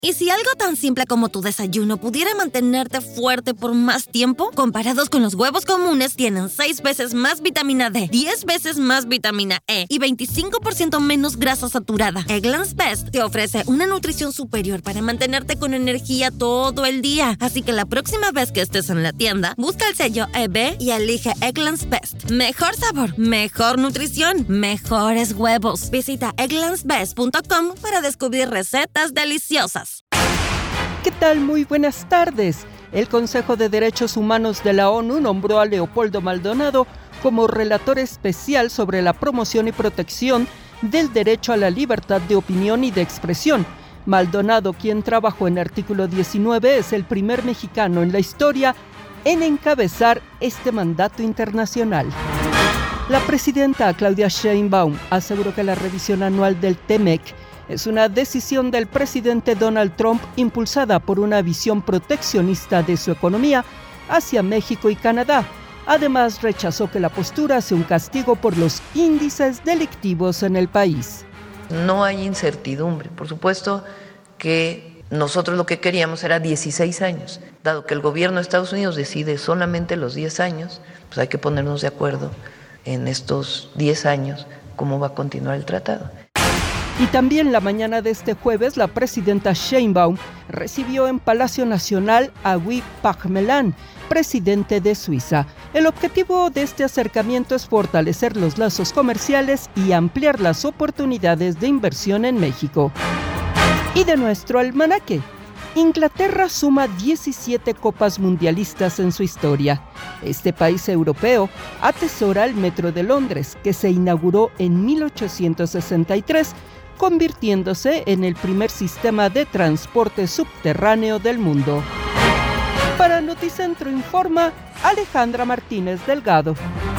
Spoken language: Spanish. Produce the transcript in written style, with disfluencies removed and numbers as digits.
¿Y si algo tan simple como tu desayuno pudiera mantenerte fuerte por más tiempo? Comparados con los huevos comunes, tienen 6 veces más vitamina D, 10 veces más vitamina E y 25% menos grasa saturada. Eggland's Best te ofrece una nutrición superior para mantenerte con energía todo el día. Así que la próxima vez que estés en la tienda, busca el sello EB y elige Eggland's Best. Mejor sabor, mejor nutrición, mejores huevos. Visita egglandsbest.com para descubrir recetas deliciosas. ¿Qué tal? Muy buenas tardes. El Consejo de Derechos Humanos de la ONU nombró a Leopoldo Maldonado como relator especial sobre la promoción y protección del derecho a la libertad de opinión y de expresión. Maldonado, quien trabajó en Artículo 19, es el primer mexicano en la historia en encabezar este mandato internacional. La presidenta Claudia Sheinbaum aseguró que la revisión anual del TEMEC es una decisión del presidente Donald Trump impulsada por una visión proteccionista de su economía hacia México y Canadá. Además, rechazó que la postura sea un castigo por los índices delictivos en el país. No hay incertidumbre. Por supuesto que nosotros lo que queríamos era 16 años. Dado que el gobierno de Estados Unidos decide solamente los 10 años, pues hay que ponernos de acuerdo en estos 10 años cómo va a continuar el tratado. Y también la mañana de este jueves, la presidenta Sheinbaum recibió en Palacio Nacional a Guy Parmelin, presidente de Suiza. El objetivo de este acercamiento es fortalecer los lazos comerciales y ampliar las oportunidades de inversión en México. Y de nuestro almanaque, Inglaterra suma 17 copas mundialistas en su historia. Este país europeo atesora el Metro de Londres, que se inauguró en 1863, convirtiéndose en el primer sistema de transporte subterráneo del mundo. Para Noticentro Informa, Alejandra Martínez Delgado.